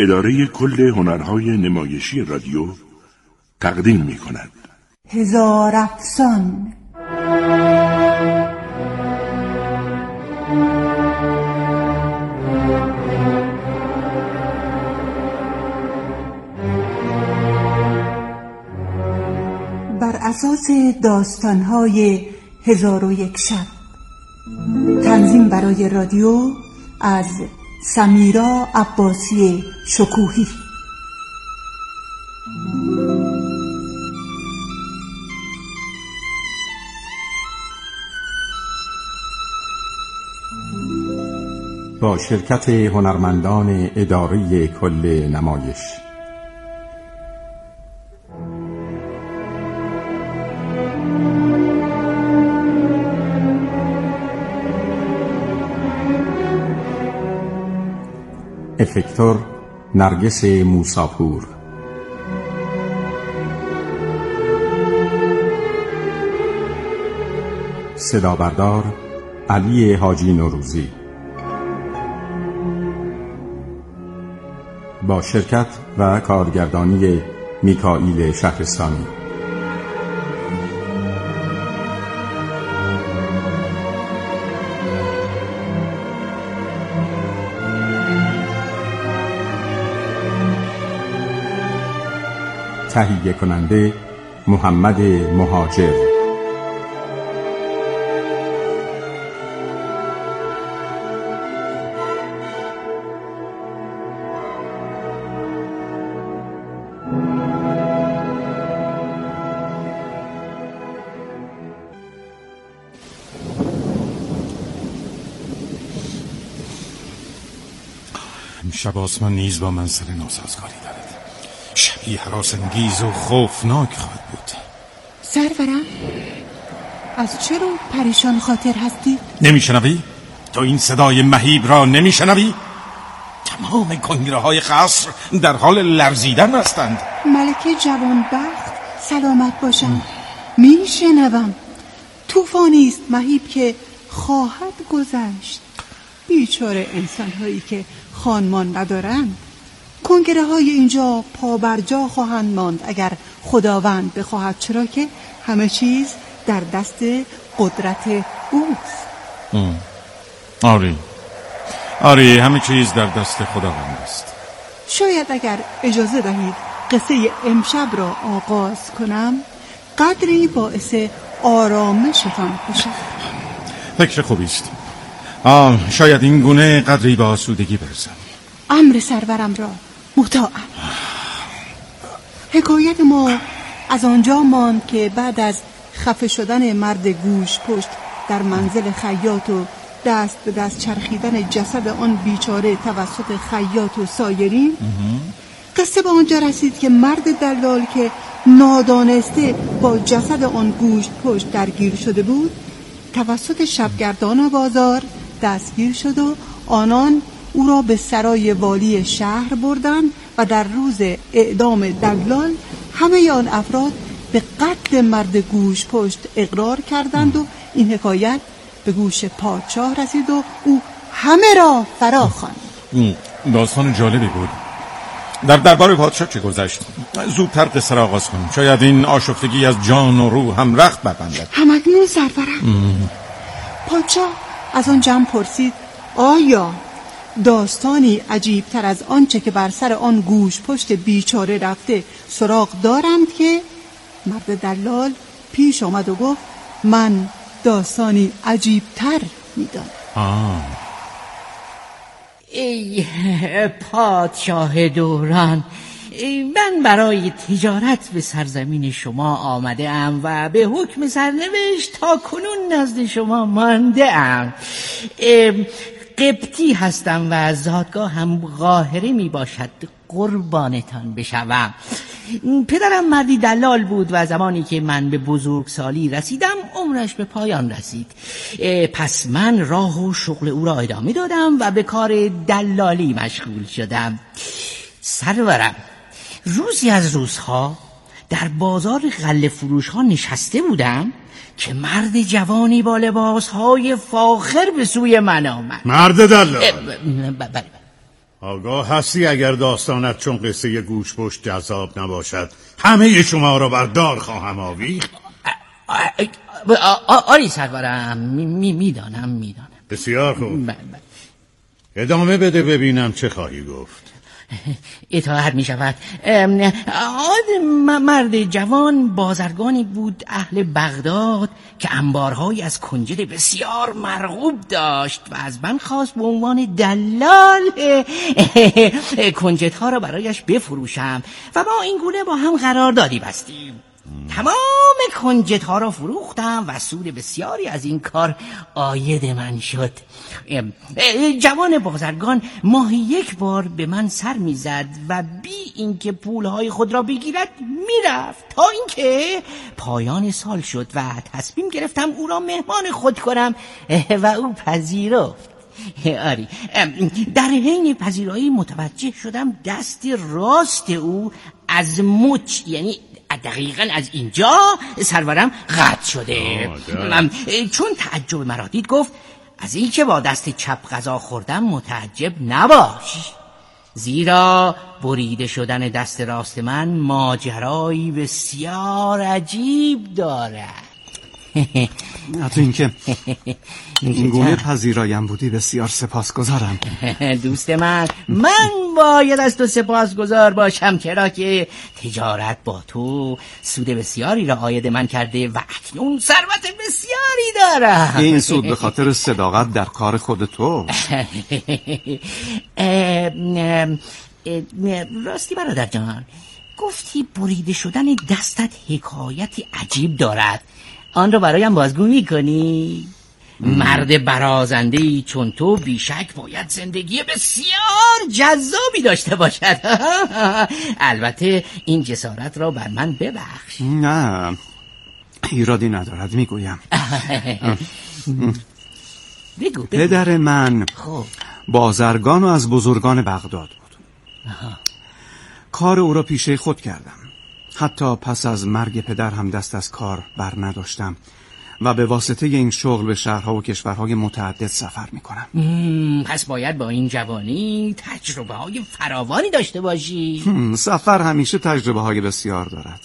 اداره کل هنرهای نمایشی رادیو تقدیم می‌کند. هزار افسان. بر اساس داستان‌های 1001 شب. تنظیم برای رادیو از سمیرا عباسی شکوهی. با شرکت هنرمندان اداره کل نمایش. افکتور نرگس موساپور، صدا بردار علی حاجی نوروزی، با شرکت و کارگردانی میکائیل شهرستانی. تهیه کننده محمد مهاجر. امشب آسمان نیز با منظر ناسازگاری دارد. شبی هراس‌انگیز و خوفناک خواهد بود. سرورم، از چه رو پریشان خاطر هستی؟ نمیشنوی؟ تو این صدای مهیب را نمیشنوی؟ تمام کنگره‌های قصر در حال لرزیدن هستند. ملکه جوانبخت سلامت باشم. میشنوم. طوفانی است مهیب که خواهد گذشت. بیچاره انسان‌هایی که خانمان ندارند. کنگره های اینجا پا بر جا خواهند ماند اگر خداوند بخواهد، چرا که همه چیز در دست قدرت اوست. آره همه چیز در دست خداوند است. شاید اگر اجازه دهید قصه امشب را آغاز کنم، قدری باعث آرامشتان باشد. فکر خوبی است. شاید این گونه قدری با آسودگی برسم. امر سرورم را مطاعم. حکایت ما از آنجا ماند که بعد از خفه شدن مرد گوش پشت در منزل خیاط و دست به دست چرخیدن جسد آن بیچاره توسط خیاط و سایرین، قصه به آنجا رسید که مرد دلال که نادانسته با جسد آن گوشت پشت درگیر شده بود، توسط شبگردان بازار دستگیر شد و آنان او را به سرای والی شهر بردند و در روز اعدام دلال همه آن افراد به قتل مرد گوش پشت اقرار کردند و این حکایت به گوش پادشاه رسید و او همه را فرا خواند. داستان جالبی بود. در دربار پادشاه چه گذشت؟ زودتر قصه را آغاز کنیم. شاید این آشفتگی از جان و روح هم رخت ببندد. همکنون سرورم. پادشاه از آن جمع پرسید آیا داستانی عجیب تر از آنچه که بر سر آن گوش پشت بیچاره رفته سراغ دارند؟ که مرد دلال پیش آمد و گفت من داستانی عجیب تر میدانم. ای پادشاه دوران، من برای تجارت به سرزمین شما آمده ام و به حکم سرنوشت تا کنون نزد شما مانده ام. قبطی هستم و زادگاه هم قاهره می باشد. قربانتان بشوم. پدرم مردی دلال بود و زمانی که من به بزرگسالی رسیدم عمرش به پایان رسید. پس من راه و شغل او را ادامه دادم و به کار دلالی مشغول شدم. سرورم، روزی از روزها در بازار غله فروش ها نشسته بودم که مرد جوانی با لباسهای فاخر به سوی من آمد. مرد دلال؟ بله. آگاه هستی اگر داستانت چون قصه گوشپشت جذاب نباشد همه شما را بر دار خواهم آویخت. آری سرورم، میدانم. بسیار خوب. ادامه بده ببینم چه خواهی گفت. اطاعت می شود. مرد جوان بازرگانی بود اهل بغداد که انبارهایی از کنجد بسیار مرغوب داشت و از من خواست به عنوان دلال کنجدها را برایش بفروشم و ما این گونه با هم قراردادی بستیم. تمام کنجدها را فروختم و سود بسیاری از این کار عاید من شد. جوان بازرگان ماهی یک بار به من سر میزد و بی اینکه پولهای خود را بگیرد میرفت تا اینکه پایان سال شد و تصمیم گرفتم او را مهمان خود کنم و او پذیرفت. آری، در حین پذیرایی متوجه شدم دست راست او از مچ، یعنی دقیقاً از اینجا سرورم قطع شده. چون تعجب مرا دید گفت از این که با دست چپ غذا خوردم متعجب نباش، زیرا بریده شدن دست راست من ماجرایی بسیار عجیب دارد. تو اینکه این گونه پذیرایم بودی بسیار سپاسگزارم. دوست من باید از تو سپاسگزار باشم، چرا که تجارت با تو سود بسیاری را عاید من کرده و اکنون ثروت بسیاری دارم. این سود به خاطر صداقت در کار خود تو. راستی برادر جان، گفتی بریده شدن دستت حکایتی عجیب دارد، آن را برایم بازگو میکنی؟ مرد برازنده‌ای چون تو بیشک باید زندگی بسیار جذابی داشته باشد. البته این جسارت را بر من ببخش. نه، ایرادی ندارد، میگویم. بگو. پدر من بازرگان و از بزرگان بغداد بود. کار او را پیشه خود کردم. حتی پس از مرگ پدر هم دست از کار بر نداشتم و به واسطه این شغل به شهرها و کشورهای متعدد سفر میکنم. پس باید با این جوانی تجربه های فراوانی داشته باشی. سفر همیشه تجربه های بسیار دارد.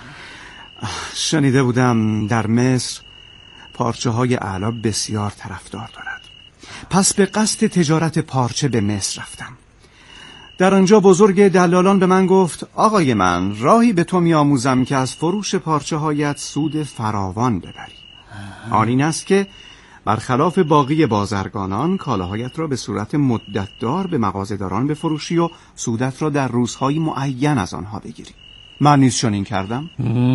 شنیده بودم در مصر پارچه های اعلی بسیار طرفدار دارد. پس به قصد تجارت پارچه به مصر رفتم. در آنجا بزرگ دلالان به من گفت آقای من، راهی به تو میآموزم که از فروش پارچه هایت سود فراوان ببری. آن این است که برخلاف باقی بازرگانان کالاهایت را به صورت مدتدار به مغازه‌داران بفروشی و سودت را در روزهای معین از آنها بگیری. من نیز چنین کردم.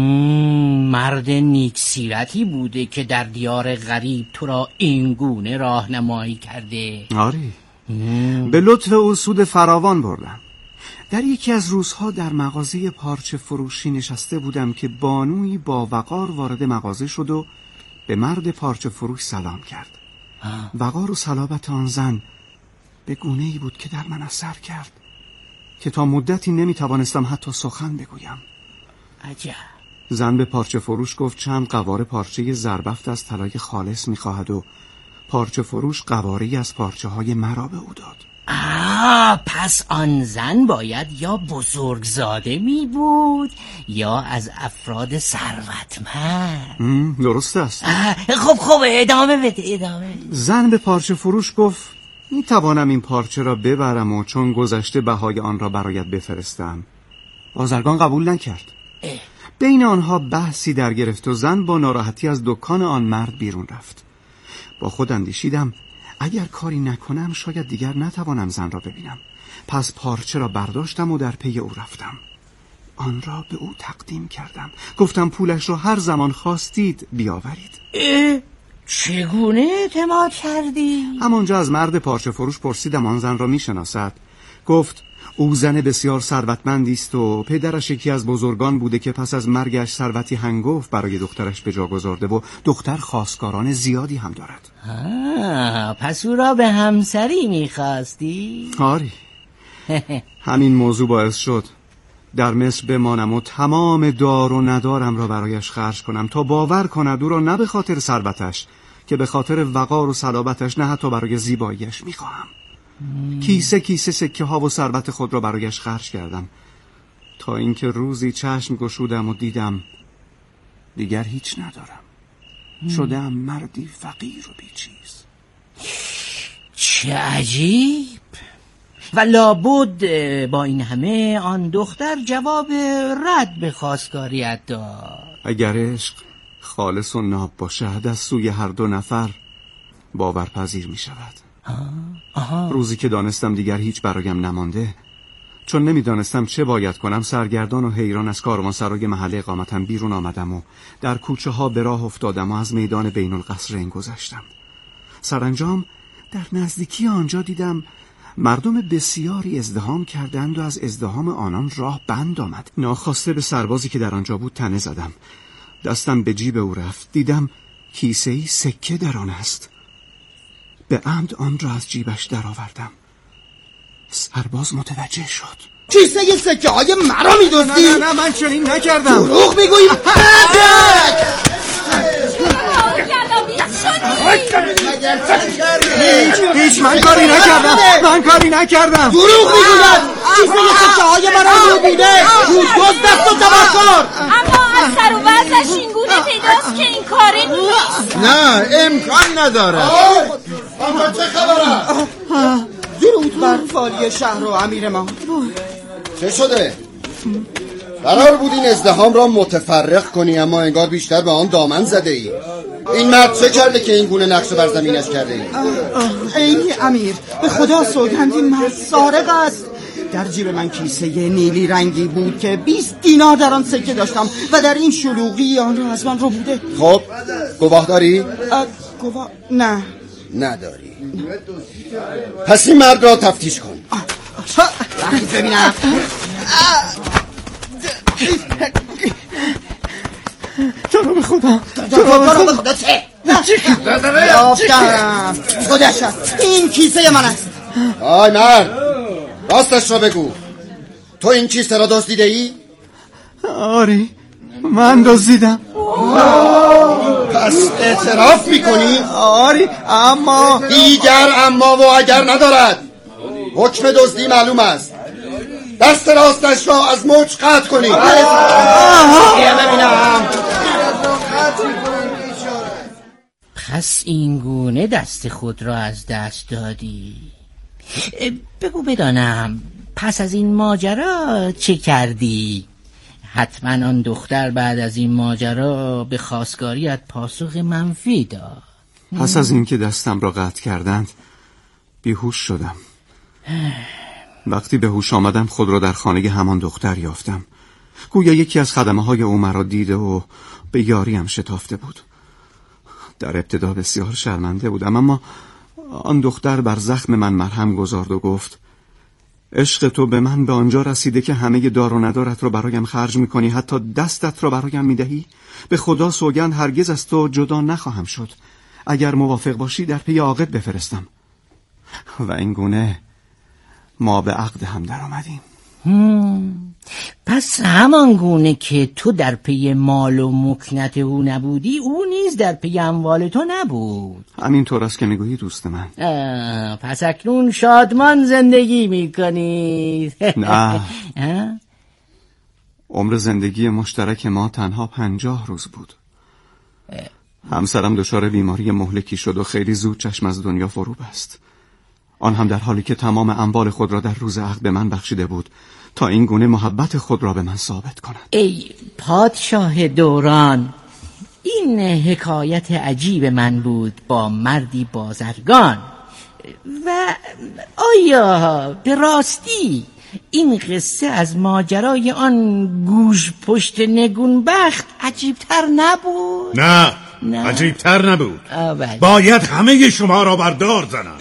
مرد نیک سیرتی بوده که در دیار غریب تو را این گونه راهنمایی کرده. آری، به لطف او سود فراوان بردم. در یکی از روزها در مغازه پارچه فروشی نشسته بودم که بانویی با وقار وارد مغازه شد و به مرد پارچه فروش سلام کرد. وقار و صلابت آن زن به گونه‌ای بود که در من اثر کرد که تا مدتی نمیتوانستم حتی سخن بگویم. عجب. زن به پارچه فروش گفت چند قواره پارچه زربفت از طلای خالص میخواهد و پارچه فروش قواره‌ای از پارچه های مرا به او داد. پس آن زن باید یا بزرگزاده می بود یا از افراد ثروتمند. درست است. خب ادامه بده. زن به پارچه فروش گفت می توانم این پارچه را ببرم و چون گذشته بهای آن را برایت بفرستم. بازرگان قبول نکرد. بین آنها بحثی در گرفت و زن با ناراحتی از دکان آن مرد بیرون رفت. با خود اندیشیدم اگر کاری نکنم شاید دیگر نتوانم زن را ببینم. پس پارچه را برداشتم و در پی او رفتم. آن را به او تقدیم کردم. گفتم پولش را هر زمان خواستید بیاورید. چگونه اعتماد کردی؟ همانجا از مرد پارچه فروش پرسیدم آن زن را میشناسد. گفت او زن بسیار ثروتمندی است و پدرش یکی از بزرگان بوده که پس از مرگش ثروتی هنگفت برای دخترش به جا گذارده و دختر خواستگاران زیادی هم دارد. پس او را به همسری میخواستی؟ آری. همین موضوع باعث شد در مصر بمانم و تمام دار و ندارم را برایش خرج کنم تا باور کند او را نه به خاطر ثروتش که به خاطر وقار و صلابتش، نه حتی برای زیباییش میخواهم. کیسه کیسه سکه ها و ثروت خود را برایش خرج کردم، تا اینکه روزی چشم گشودم و دیدم دیگر هیچ ندارم. شدم مردی فقیر و بیچیز. چه عجیب. و لابد با این همه آن دختر جواب رد به خواستگاریت داد. اگر عشق خالص و ناب باشد از سوی هر دو نفر باورپذیر می شود. روزی که دانستم دیگر هیچ برایم نمانده، چون نمیدانستم چه باید کنم، سرگردان و حیران از کاروانسرای محل اقامتم بیرون آمدم و در کوچه ها به راه افتادم و از میدان بین القصرین گذشتم. سرانجام در نزدیکی آنجا دیدم مردم بسیاری ازدحام کردند و از ازدحام آنان راه بند آمد. ناخواسته به سربازی که در آنجا بود تنه زدم. دستم به جیب او رفت. دیدم کیسه‌ای سکه در آن است. به عمد آن را از جیبش درآوردم. سرباز متوجه شد. کیسه ی سکه های مرا می‌دزدی؟ نه من چنین نکردم. دروغ میگویی. هیچ من کاری نکردم. دروغ میگوید. کیسه ی سکه های مرا می‌بینه. دزد دست و تبهکار. اما از سر و وضعش این گونه پیداست که این کاری نیست. نه امکان نداره. اما چه خبره؟ درود بر والی شهر و امیر ما. چه شده؟ قرار بود این ازدحام را متفرق کنی، اما انگار بیشتر به آن دامن زده ای. این مرد چه کرده که این گونه نقش بر زمینش کرده ای؟ ای امیر، به خدا سوگند این مرد سارق است. در جیب من کیسه نیلی رنگی بود که 20 دینار در آن سکه داشتم و در این شلوغی آن را از من رو بوده. خب گواه داری؟ گواه؟ نه. نداری. پس این مرد را تفتیش کن. ببینم. جناب خدا چه؟ یافتم. خودش این کیسه من است. آی مرد، راستش را بگو. تو این کیسه را دزدیده ای؟ آری من دزدیدم. پس اعتراف میکنی؟ آری اما دیگر اما و اگر ندارد. حکم دزدی معلوم است. دست راستش را از مچ قطع کنی. ببینم. پس این گونه دست خود را از دست دادی. بگو بدانم پس از این ماجرا چه کردی؟ حتما آن دختر بعد از این ماجرا به خواستگاریت پاسخ منفی داد. پس از این که دستم را قطع کردند بیهوش شدم. وقتی به هوش آمدم خود را در خانه همان دختر یافتم. گویا یکی از خدمه های او مرا دیده و به یاریم شتافته بود. در ابتدا بسیار شرمنده بودم، اما آن دختر بر زخم من مرهم گذارد و گفت عشق تو به من به آنجا رسیده که همه دار و ندارت را برایم خرج میکنی، حتی دستت را برایم میدهی. به خدا سوگند هرگز از تو جدا نخواهم شد. اگر موافق باشی در پی عاقد بفرستم. و این گونه ما به عقد هم در آمدیم. پس همان گونه که تو در پی مال و مکنت او نبودی، او نیز در پی اموال تو نبود. همین طور است که میگویی دوست من. پس اکنون شادمان زندگی میکنی؟ نه. عمر زندگی مشترک ما تنها 50 روز بود. همسرم دچار بیماری مهلکی شد و خیلی زود چشم از دنیا فرو بست. آن هم در حالی که تمام اموال خود را در روز عقد به من بخشیده بود تا این گونه محبت خود را به من ثابت کند. ای پادشاه دوران، این حکایت عجیب من بود با مردی بازرگان. و آیا به راستی این قصه از ماجرای آن گوش پشت نگونبخت عجیبتر نبود؟ نه عجیبتر نبود. باید همه شما را بردار زنم.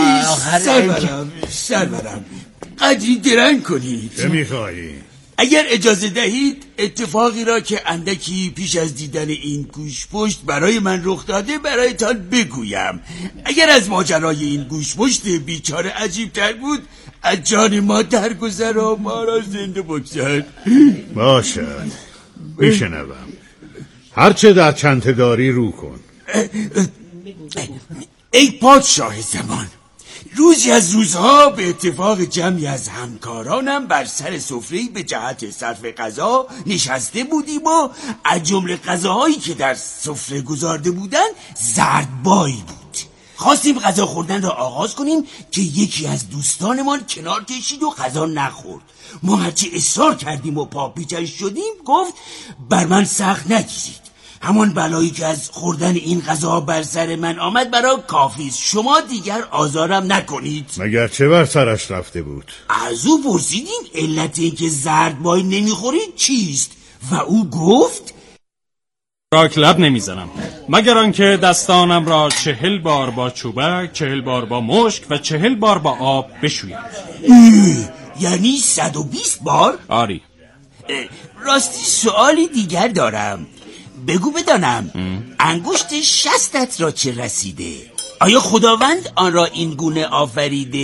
سرورم قدری درنگ کنید. چه میخواهی؟ اگر اجازه دهید اتفاقی را که اندکی پیش از دیدن این گوش پشت برای من رخ داده برایتان بگویم. اگر از ماجرای این گوش پشت بیچاره عجیبتر بود، از جان ما درگذر و ما را زنده بگذار. باشد میشنوم. هرچه در چنته داری رو کن. ای پادشاه زمان، روزی از روزها به اتفاق جمعی از همکارانم بر سر سفره‌ای به جهت صرف غذا نشسته بودیم و از جمله غذاهایی که در سفره گذارده بودن زردبای بود. خواستیم غذا خوردن را آغاز کنیم که یکی از دوستانمان کنار کشید و غذا نخورد. ما هرچی اصرار کردیم و پاپیچش شدیم گفت بر من سخت نگیرید، همان بلایی که از خوردن این غذا بر سر من آمد برای کافی است، شما دیگر آزارم نکنید. مگر چه بر سرش رفته بود؟ از او پرسیدیم علت این که زردبای نمیخورید چیست و او گفت راک لب نمیزنم مگر آنکه دستانم را 40 بار با چوبک، 40 بار با مشک و 40 بار با آب بشویم. یعنی 120 بار؟ آری. راستی سوالی دیگر دارم، بگو بدانم انگشت شستت را چه رسیده؟ آیا خداوند آن را این گونه آفریده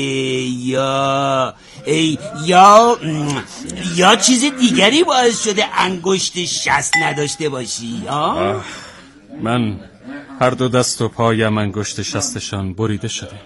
یا چیز دیگری باعث شده انگشت شست نداشته باشی؟ من هر دو دست و پایم انگشت شستشان بریده شده.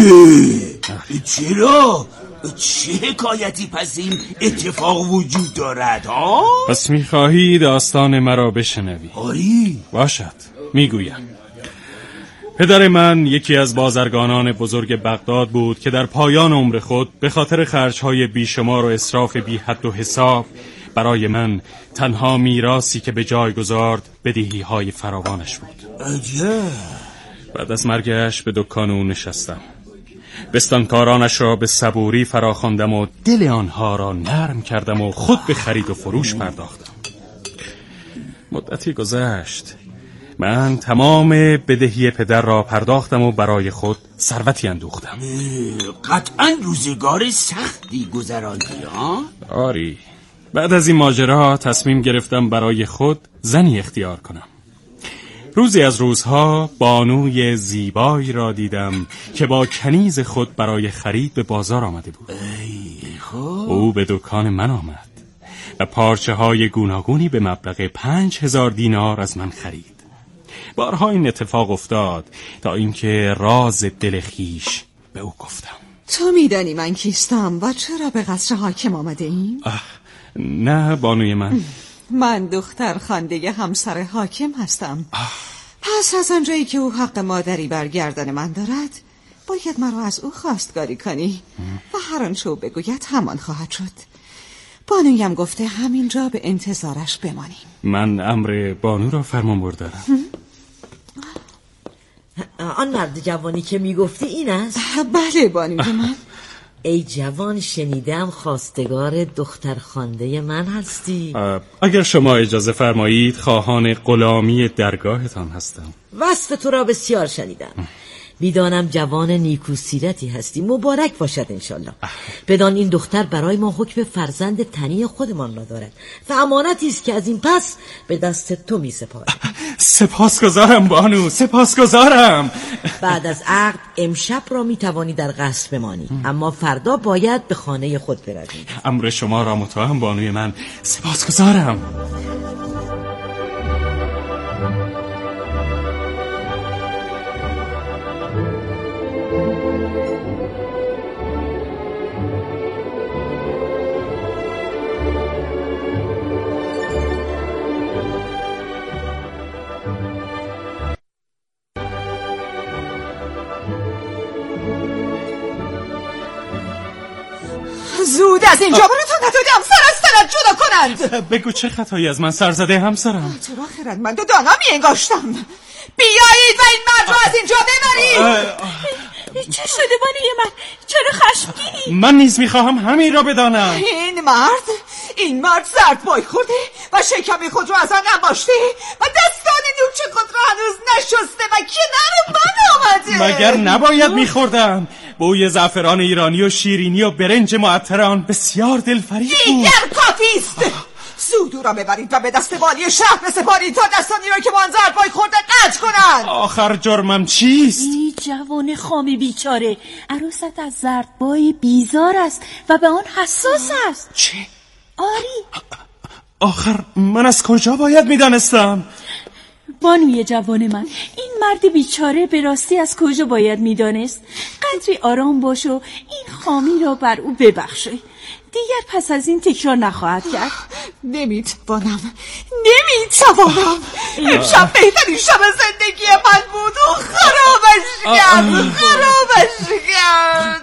چرا؟ چه حکایتی پس این اتفاق وجود دارد ها؟ پس میخواهی داستان مرا بشنوی؟ آری. باشد، میگویم. پدر من یکی از بازرگانان بزرگ بغداد بود که در پایان عمر خود به خاطر خرجهای بیشمار و اسراف بی حد و حساب برای من تنها میراثی که به جای گذارد بدهی‌های فراوانش بود. عجب. بعد از مرگش به دکان او نشستم. بستانکارانش را به صبوری فراخواندم و دل آنها را نرم کردم و خود به خرید و فروش پرداختم. مدتی گذشت، من تمام بدهی پدر را پرداختم و برای خود ثروتی اندوختم. قطعاً روزگار سختی گذراندی ها؟ آری. بعد از این ماجرا تصمیم گرفتم برای خود زنی اختیار کنم. روزی از روزها بانوی زیبایی را دیدم که با کنیز خود برای خرید به بازار آمده بود. او به دکان من آمد و پارچه های گوناگونی به مبلغ 5000 دینار از من خرید. بارها این اتفاق افتاد تا اینکه راز دل خویش به او گفتم. تو میدانی من کیستم و چرا به قصر حاکم آمده ایم؟ نه بانوی من دختر خانده همسر حاکم هستم. پس از آنجایی که او حق مادری بر گردن من دارد باید مرا از او خواستگاری کنی و هر آنچه او بگوید همان خواهد شد. بانویم گفته همینجا به انتظارش بمانیم. من امر بانو را فرمان بردارم. آن مرد جوانی که میگفتی این است؟ بله بانوی من. ای جوان، شنیدم خواستگار دختر خانده من هستی. اگر شما اجازه فرمایید خواهان غلامی درگاهتان هستم. وصف تو را بسیار شنیدم. میدانم جوان نیکو سیرتی هستی، مبارک باشد انشالله. بدان این دختر برای ما حکم فرزند تنی خودمان را دارد و امانتی است که از این پس به دست تو می سپارم. سپاسگزارم بانو، سپاسگزارم. بعد از عقد امشب را می توانی در قصر بمانی، اما فردا باید به خانه خود بروی. امر شما را مطاعم بانوی من، سپاسگزارم. زود از اینجا برو تا نتونی همسر از تنت جدا کنند. بگو چه خطایی از من سر زده همسرم؟ تو را خردمند و دانا می انگاشتم. بیایید و این مرد را از اینجا ببرید. چه شده بانوی من؟ چرا خشمگینی؟ من نیز میخواهم همین را بدانم. این مرد زردبای خورده و شکم خود را از آن انباشته و دستان نوچه خود را هنوز نشسته و کنار من آمده. مگر نباید میخوردم؟ بوی زعفران ایرانی و شیرینی و برنج معطر آن بسیار دلفریب بود. دیگر کافیست. زود او را ببرید و به دست والی شهر بسپارید تا دستانی را که با آن زردبای خورده قطع کنند. آخر جرمم چیست؟ ای جوان خامی بیچاره، عروست از زردبای بیزار است و به آن حساس است. چه؟ آری. آخر من از کجا باید میدانستم؟ بانوی جوان من، این مرد بیچاره به راستی از کجا باید میدانست؟ قدری آرام باش و این خامی را بر او ببخشی. دیگر پس از این تکرار نخواهد کرد. نمیتوانم. امشب بهترین شب زندگی من بود و خرابش کرد.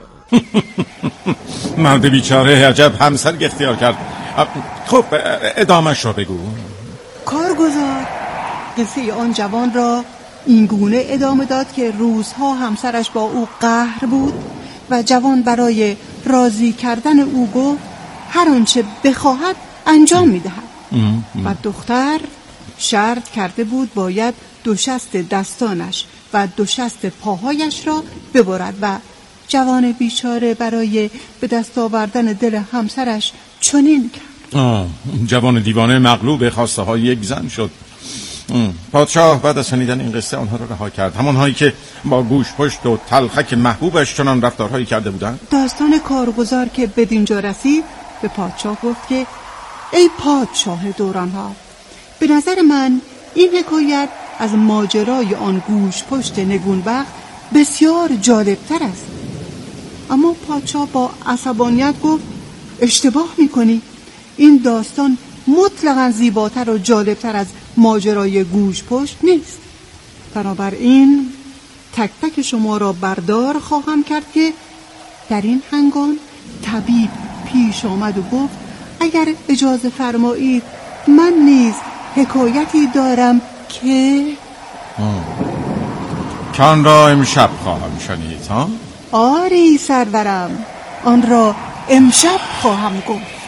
مرد بیچاره عجب همسر اختیار کرد. خب ادامهش رو بگو. کارگزار قصه آن جوان را این گونه ادامه داد که روزها همسرش با او قهر بود و جوان برای راضی کردن او گفت هر آنچه بخواهد انجام می‌دهد. و دختر شرط کرده بود باید دو شست دستانش و دو شست پاهایش را ببرد و جوان بیچاره برای به دست آوردن دل همسرش چنین کرد. جوان دیوانه مغلوب خواسته های یک زن شد. پادشاه بعد از شنیدن این قصه آنها را رها کرد، همانهایی که با گوش پشت و تلخک محبوبش چنان رفتارهایی کرده بودند. داستان کارگزار که بدینجا رسید به پادشاه گفت که ای پادشاه دورانها، به نظر من این حکایت از ماجرای آن گوش پشت نگونبخت بسیار جالبتر است. اما پادشاه با عصبانیت گفت اشتباه میکنی، این داستان مطلقاً زیباتر و جالبتر از ماجرای گوش پشت نیست. بنابراین تک تک شما را بردار خواهم کرد که در این هنگام طبیب پیش آمد و گفت اگر اجازه فرمایید من نیز حکایتی دارم که آن را امشب خواهم شنید. ها؟ آری سرورم، آن را امشب خواهم گفت.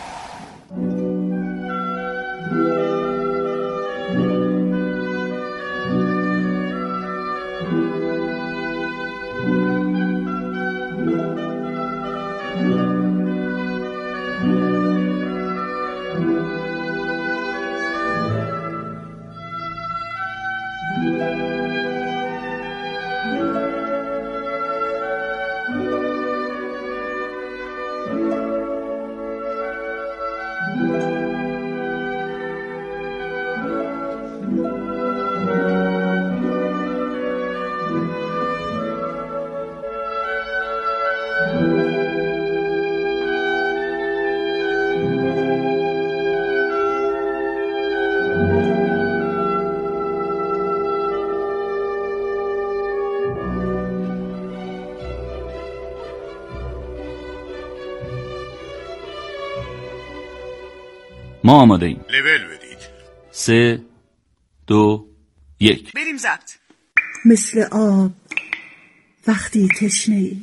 ما آماده ایم. لول بدید. 3 2 1 بریم ضبط. مثل آب وقتی تشنه‌ای،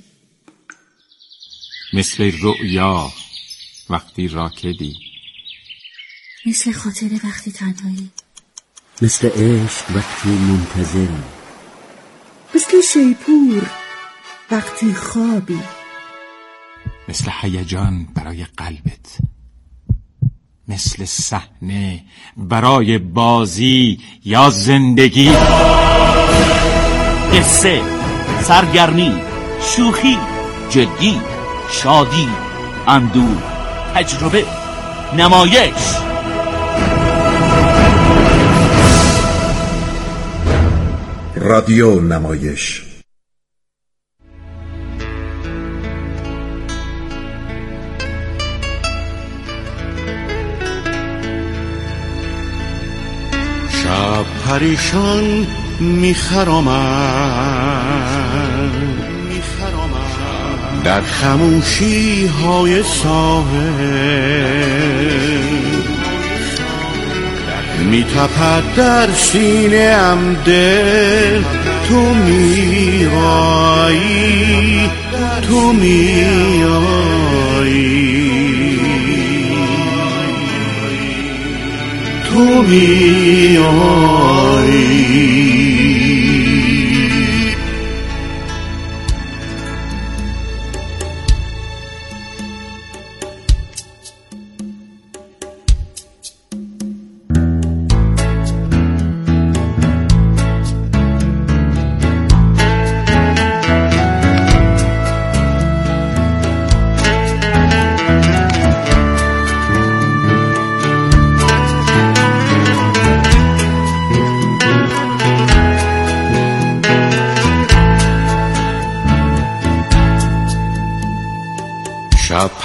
مثل رؤیا وقتی راکدی، مثل خاطره وقتی تنهایی، مثل عشق وقتی منتظری، مثل شیپور وقتی خوابی، مثل هیجان برای قلبت، مثل صحنه برای بازی یا زندگی. قصه، سرگرمی، شوخی، جدی، شادی، اندوه، تجربه، نمایش. رادیو نمایش. شب پریشان میخرامم در خموشی های ساحل، میتپد در سینه ام دل، تو میایی، تو میایی، تو میایی.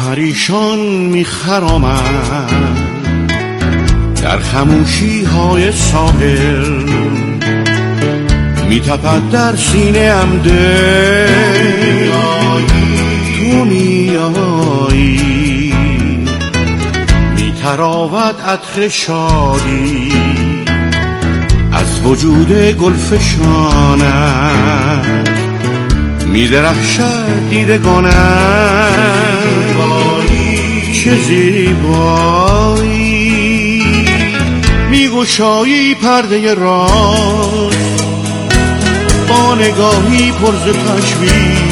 پریشان میخرامم در خموشی های ساحل، میتپد در سینه ام دل، تو میایی، میتراود عطر شادی از وجود گلفشانت، میدرخشد دیدگانت، چه زیبایی، میگشایی پرده راز با نگاهی پر ز تشویش،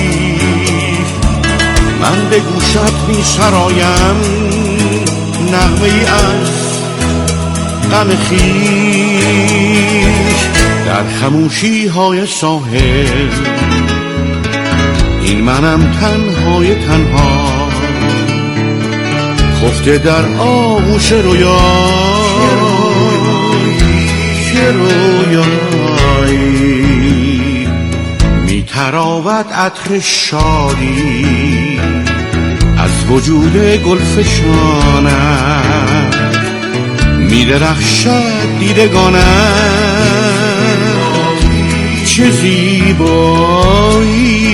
من به گوشت میسرایم نغمه ای از غم خویش، در خموشی های ساحل این منم تنهای تنها، خفته در آغوش رویا، چه رویایی، میتراود عطر شادی از وجود گلفشانت، میدرخشد دیدگانت، چه زیبایی.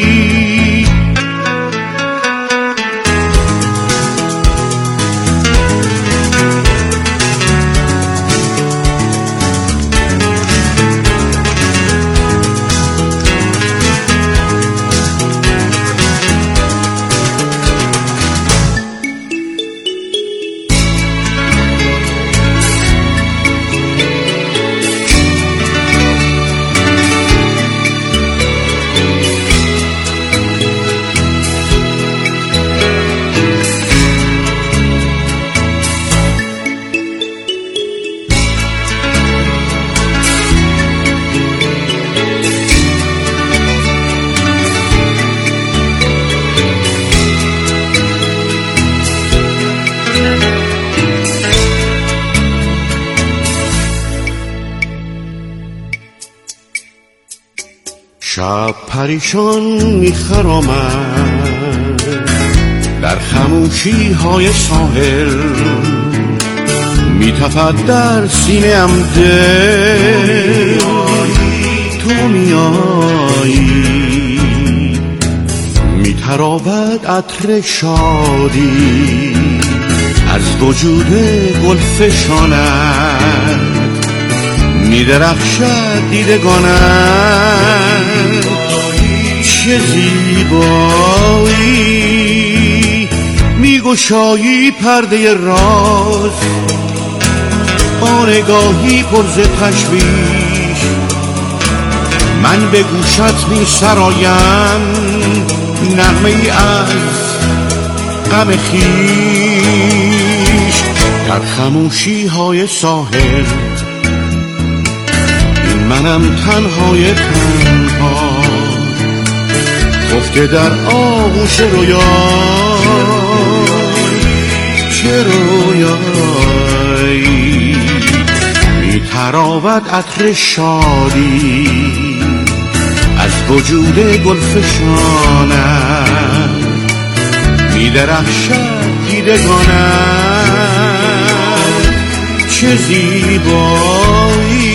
شب پریشان میخرامم در خموشی های ساحل، میتپد در سینه ام دل، تو میایی، میتراود عطر شادی از وجود گلفشانت، میدرخشد دیدگانت، چه زیبایی، میگشایی پرده راز با نگاهی پر ز تشویش، من به گوشت میسرایم نغمه ای از غم خویش، در خموشی های ساحل منم تنهای تنها، خفته در آغوش رویا، چه رویایی، میتراود عطر شادی از وجود گلفشانت، میدرخشد دیدگانت، چه زیبایی.